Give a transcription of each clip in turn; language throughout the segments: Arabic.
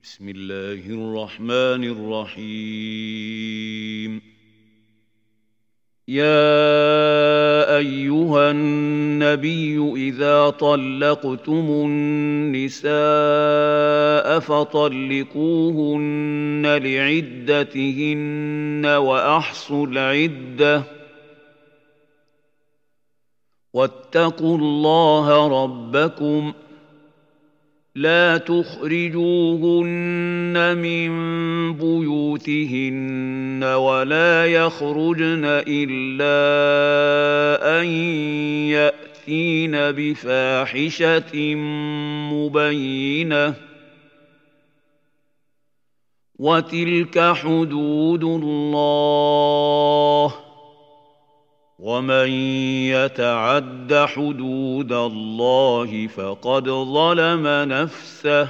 بسم الله الرحمن الرحيم. يا أيها النبي إذا طلقتم النساء فطلقوهن لعدتهن وأحصوا العدة واتقوا الله ربكم لا تخرجوهن من بيوتهن ولا يخرجن إلا أن يأتين بفاحشة مبينة وتلك حدود الله ومن يتعد حدود الله فقد ظلم نفسه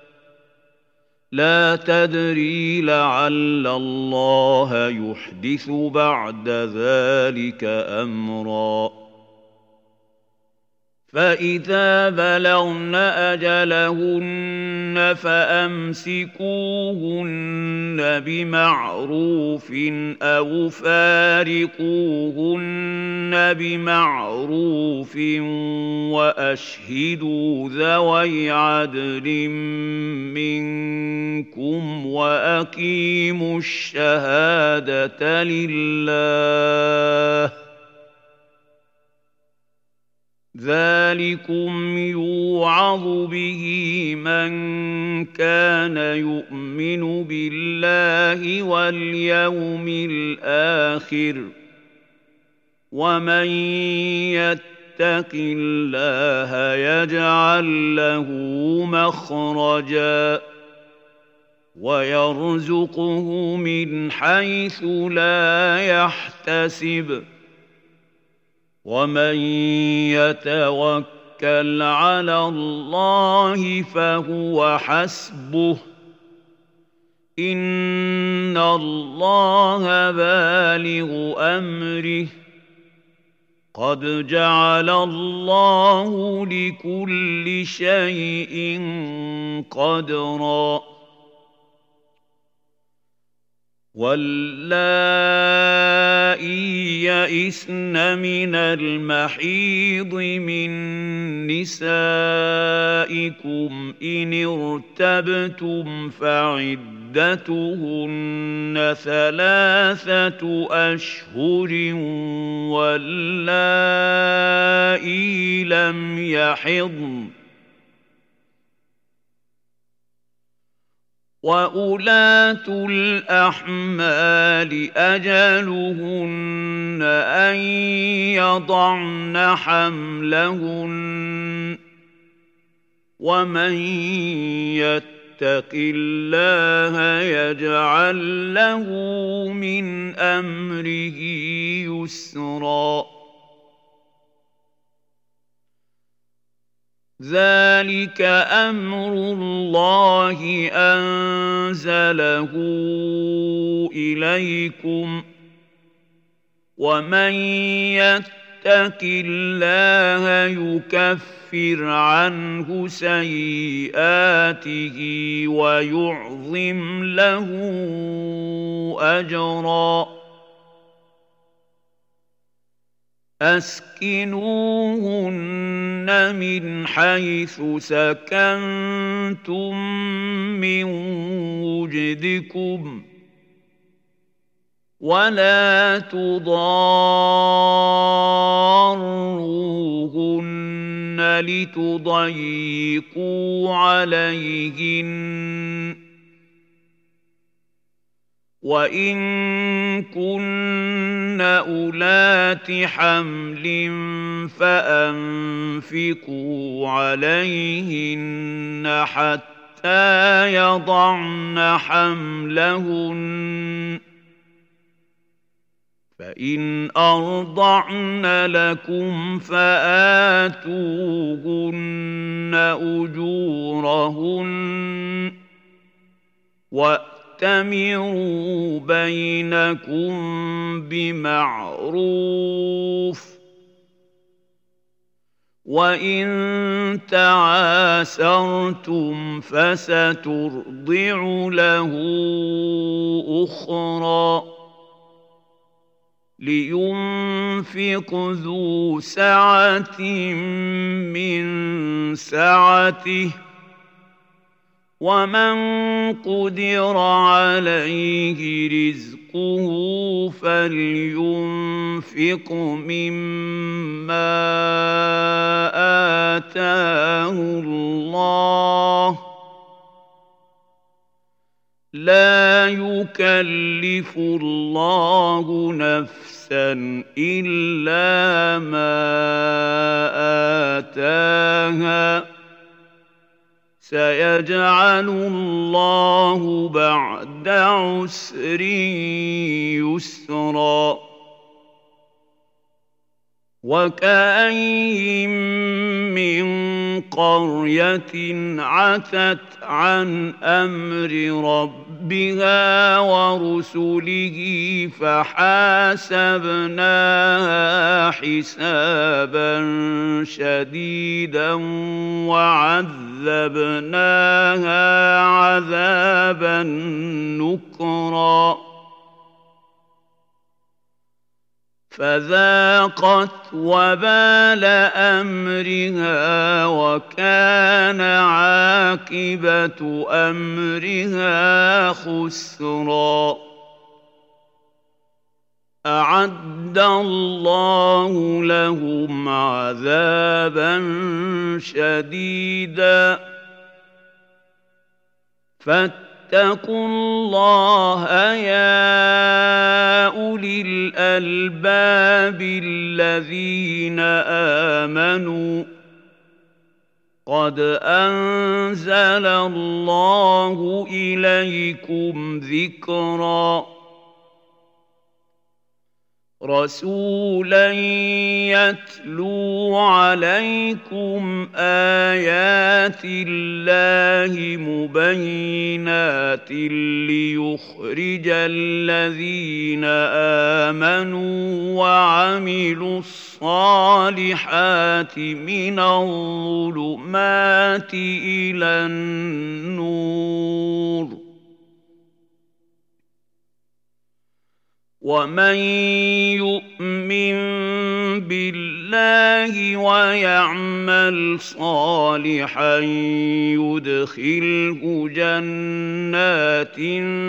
لا تدري لعل الله يحدث بعد ذلك أمرا فإذا بلغن أجلهن فأمسكوهن بمعروف أو فارقوهن بمعروف وأشهدوا ذوي عدل منكم وأقيموا الشهادة لله ذلكم يوعظ به من كان يؤمن بالله واليوم الآخر ومن يتق الله يجعل له مخرجا ويرزقه من حيث لا يحتسب ومن يتوكل على الله فهو حسبه إن الله بالغ أمره قد جعل الله لكل شيء قدرا واللائي يئسن من المحيض من نسائكم إن ارتبتم فعدتهن 3 أشهر واللائي لم يحضن وأولاة الأحمال أجلهن أن يضعن حملهن ومن يتق الله يجعل له من أمره يسرا ذلك أمر الله أنزله إليكم ومن يتق الله يكفر عنه سيئاته ويعظم له أجرا أسكنوهن من حيث سكنتم من وجدكم ولا تضاروهن لتضيقوا عليهن وإن كن أولات حمل فأنفقوا عليهن حتى يضعن حملهن فإن أرضعن لكم فآتوهن أجورهن وَأْتَمِرُوا بَيْنَكُمْ بِمَعْرُوفٍ وإن تعاسرتم فسترضع له أخرى لينفق ذو سعة من سعته ومن قدر عليه رزقه فلينفق مما آتاه الله لا يكلف الله نفسا إلا ما آتاها سيجعل الله بعد عسر يسرا وكأين من قرية عتت عن أمر ربها ورسله فحاسبناها حسابا شديدا وعذبناها عذابا نكرا فذاقت وبال أمرها وكان عاقبة أمرها خسرا أعد الله لهم عذابا شديدا فاتقوا الله يا أولي الألباب الذين آمنوا قد أنزل الله إليكم ذكرا رسولا يتلو عليكم آيات الله مبينات ليخرج الذين آمنوا وعملوا الصالحات من الظلمات إلى النور ومن يؤمن بالله ويعمل صالحا يدخله جنات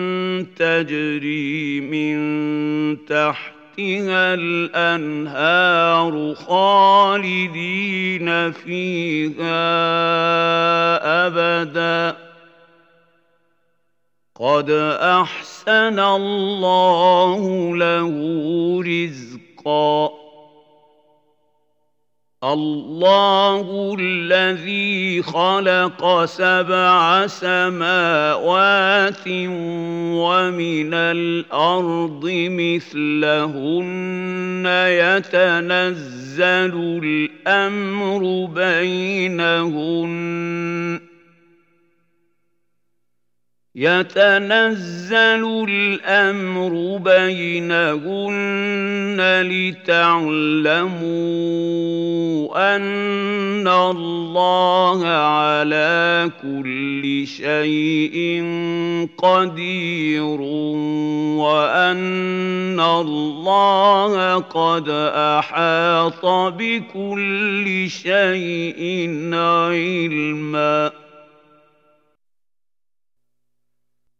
تجري من تحتها الأنهار خالدين فيها أبداً قد أحسن الله له رزقا الله الذي خلق 7 سماوات ومن الأرض مثلهن يتنزل الأمر بينهن لتعلموا أن الله على كل شيء قدير وأن الله قد أحاط بكل شيء علما